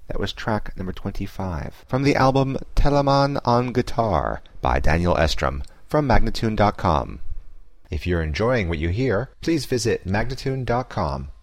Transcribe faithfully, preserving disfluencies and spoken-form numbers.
That was track number twenty-five from the album Telemann on Guitar by Daniel Estrom from Magnatune dot com. If you're enjoying what you hear, please visit Magnatune dot com